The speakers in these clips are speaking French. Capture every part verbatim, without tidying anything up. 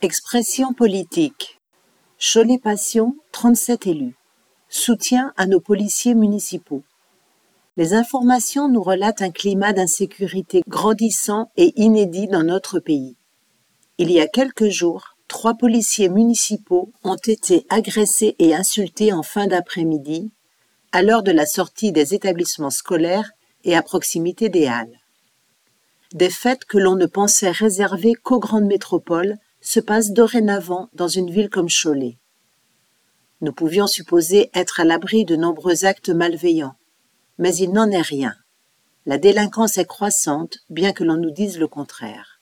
Expression politique. Cholet Passion, trente-sept élus. Soutien à nos policiers municipaux. Les informations nous relatent un climat d'insécurité grandissant et inédit dans notre pays. Il y a quelques jours, trois policiers municipaux ont été agressés et insultés en fin d'après-midi, à l'heure de la sortie des établissements scolaires et à proximité des halles. Des faits que l'on ne pensait réservés qu'aux grandes métropoles se passent dorénavant dans une ville comme Cholet. Nous pouvions supposer être à l'abri de nombreux actes malveillants, mais il n'en est rien. La délinquance est croissante, bien que l'on nous dise le contraire.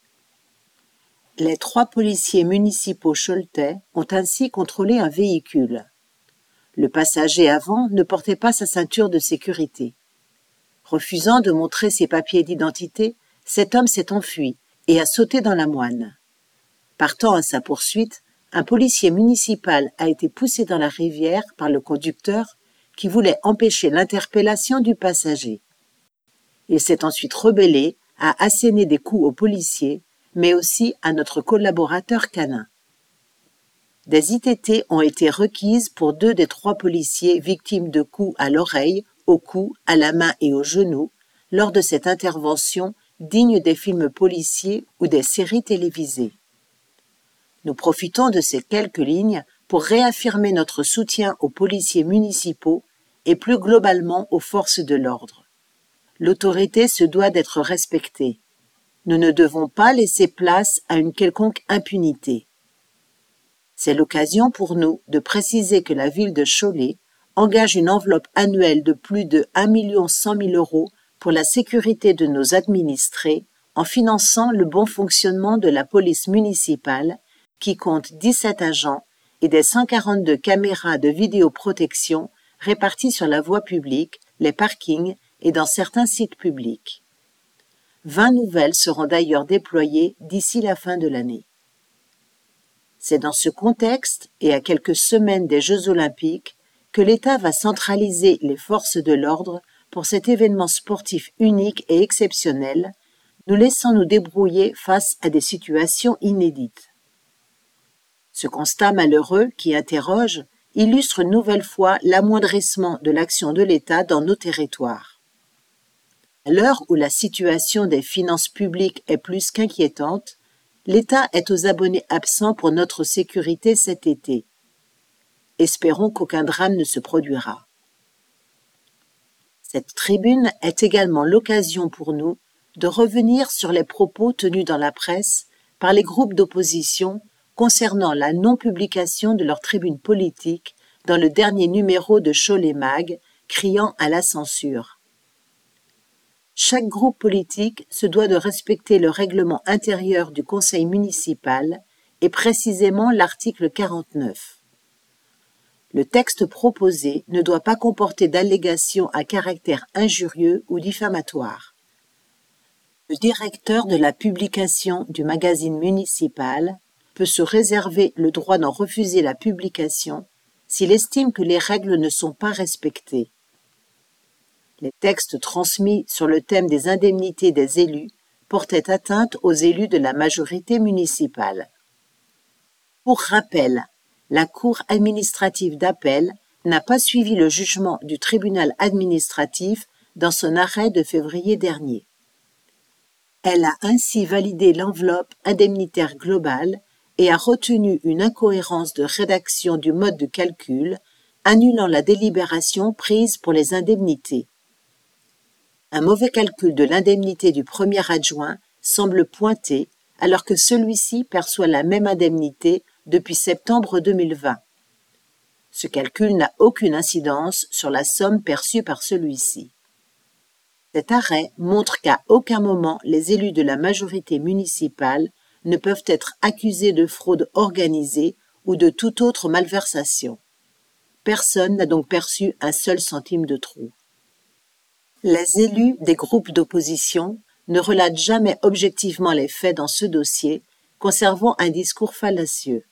Les trois policiers municipaux choletais ont ainsi contrôlé un véhicule. Le passager avant ne portait pas sa ceinture de sécurité. Refusant de montrer ses papiers d'identité, cet homme s'est enfui et a sauté dans la moine. Partant à sa poursuite, un policier municipal a été poussé dans la rivière par le conducteur qui voulait empêcher l'interpellation du passager. Il s'est ensuite rebellé, a asséné des coups aux policiers, mais aussi à notre collaborateur canin. Des I T T ont été requises pour deux des trois policiers victimes de coups à l'oreille, au cou, à la main et au genou, lors de cette intervention digne des films policiers ou des séries télévisées. Nous profitons de ces quelques lignes pour réaffirmer notre soutien aux policiers municipaux et plus globalement aux forces de l'ordre. L'autorité se doit d'être respectée. Nous ne devons pas laisser place à une quelconque impunité. C'est l'occasion pour nous de préciser que la ville de Cholet engage une enveloppe annuelle de plus de un million cent mille euros pour la sécurité de nos administrés en finançant le bon fonctionnement de la police municipale qui compte dix-sept agents et des cent quarante-deux caméras de vidéoprotection réparties sur la voie publique, les parkings et dans certains sites publics. vingt nouvelles seront d'ailleurs déployées d'ici la fin de l'année. C'est dans ce contexte et à quelques semaines des Jeux olympiques que l'État va centraliser les forces de l'ordre pour cet événement sportif unique et exceptionnel, nous laissant nous débrouiller face à des situations inédites. Ce constat malheureux qui interroge illustre une nouvelle fois l'amoindrissement de l'action de l'État dans nos territoires. À l'heure où la situation des finances publiques est plus qu'inquiétante, l'État est aux abonnés absents pour notre sécurité cet été. Espérons qu'aucun drame ne se produira. Cette tribune est également l'occasion pour nous de revenir sur les propos tenus dans la presse par les groupes d'opposition concernant la non-publication de leur tribune politique dans le dernier numéro de Cholet Mag, criant à la censure. Chaque groupe politique se doit de respecter le règlement intérieur du conseil municipal et précisément l'article quarante-neuf. Le texte proposé ne doit pas comporter d'allégations à caractère injurieux ou diffamatoire. Le directeur de la publication du magazine municipal peut se réserver le droit d'en refuser la publication s'il estime que les règles ne sont pas respectées. Les textes transmis sur le thème des indemnités des élus portaient atteinte aux élus de la majorité municipale. Pour rappel, la Cour administrative d'appel n'a pas suivi le jugement du tribunal administratif dans son arrêt de février dernier. Elle a ainsi validé l'enveloppe indemnitaire globale et a retenu une incohérence de rédaction du mode de calcul, annulant la délibération prise pour les indemnités. Un mauvais calcul de l'indemnité du premier adjoint semble pointer alors que celui-ci perçoit la même indemnité depuis septembre deux mille vingt. Ce calcul n'a aucune incidence sur la somme perçue par celui-ci. Cet arrêt montre qu'à aucun moment les élus de la majorité municipale ne peuvent être accusés de fraude organisée ou de toute autre malversation. Personne n'a donc perçu un seul centime de trop. Les élus des groupes d'opposition ne relatent jamais objectivement les faits dans ce dossier, conservant un discours fallacieux.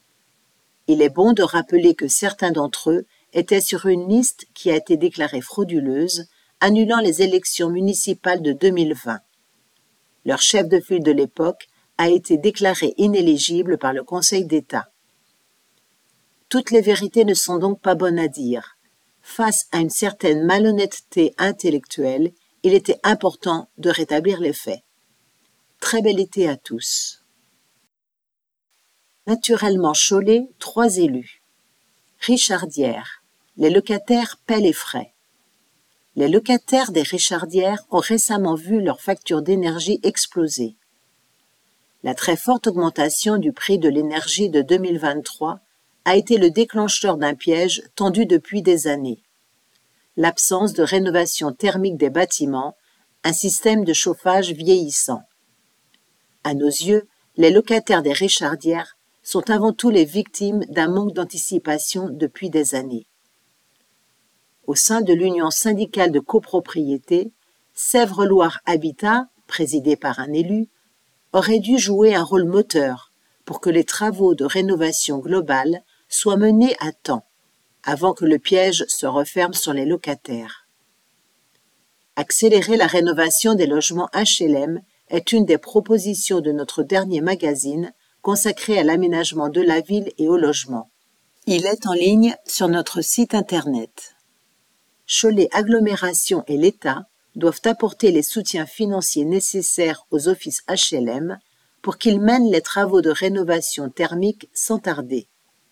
Il est bon de rappeler que certains d'entre eux étaient sur une liste qui a été déclarée frauduleuse, annulant les élections municipales de deux mille vingt. Leur chef de file de l'époque a été déclaré inéligible par le Conseil d'État. Toutes les vérités ne sont donc pas bonnes à dire. Face à une certaine malhonnêteté intellectuelle, il était important de rétablir les faits. Très bel été à tous. Naturellement Cholet, trois élus. Richardière. Les locataires paient les frais. Les locataires des Richardières ont récemment vu leur facture d'énergie exploser. La très forte augmentation du prix de l'énergie de deux mille vingt-trois a été le déclencheur d'un piège tendu depuis des années. L'absence de rénovation thermique des bâtiments, un système de chauffage vieillissant. À nos yeux, les locataires des Richardières sont avant tout les victimes d'un manque d'anticipation depuis des années. Au sein de l'Union syndicale de copropriété, Sèvres-Loire Habitat, présidée par un élu, aurait dû jouer un rôle moteur pour que les travaux de rénovation globale soient menés à temps, avant que le piège se referme sur les locataires. Accélérer la rénovation des logements H L M est une des propositions de notre dernier magazine consacré à l'aménagement de la ville et au logement. Il est en ligne sur notre site internet. Cholet Agglomération et l'État doivent apporter les soutiens financiers nécessaires aux offices H L M pour qu'ils mènent les travaux de rénovation thermique sans tarder.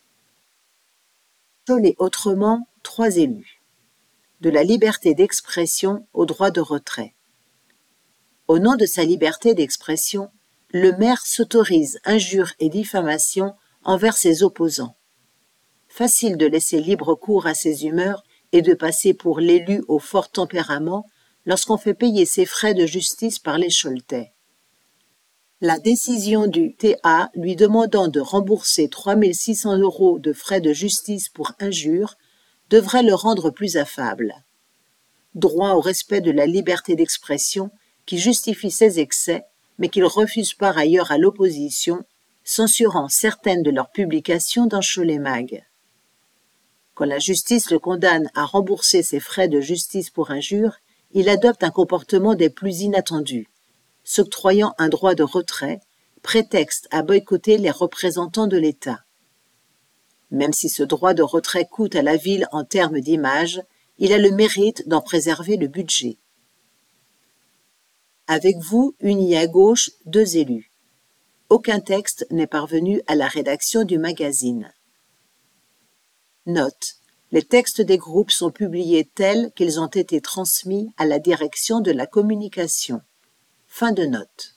Cholet autrement, trois élus. De la liberté d'expression au droit de retrait. Au nom de sa liberté d'expression, le maire s'autorise injures et diffamations envers ses opposants. Facile de laisser libre cours à ses humeurs et de passer pour l'élu au fort tempérament lorsqu'on fait payer ses frais de justice par les Choletais. La décision du T A lui demandant de rembourser trois mille six cents euros de frais de justice pour injure devrait le rendre plus affable. Droit au respect de la liberté d'expression qui justifie ses excès, mais qu'il refuse par ailleurs à l'opposition, censurant certaines de leurs publications dans Cholet Mag. Quand la justice le condamne à rembourser ses frais de justice pour injure, il adopte un comportement des plus inattendus, s'octroyant un droit de retrait, prétexte à boycotter les représentants de l'État. Même si ce droit de retrait coûte à la ville en termes d'image, il a le mérite d'en préserver le budget. Avec vous, unis à gauche, deux élus. Aucun texte n'est parvenu à la rédaction du magazine. Note. Les textes des groupes sont publiés tels qu'ils ont été transmis à la direction de la communication. Fin de note.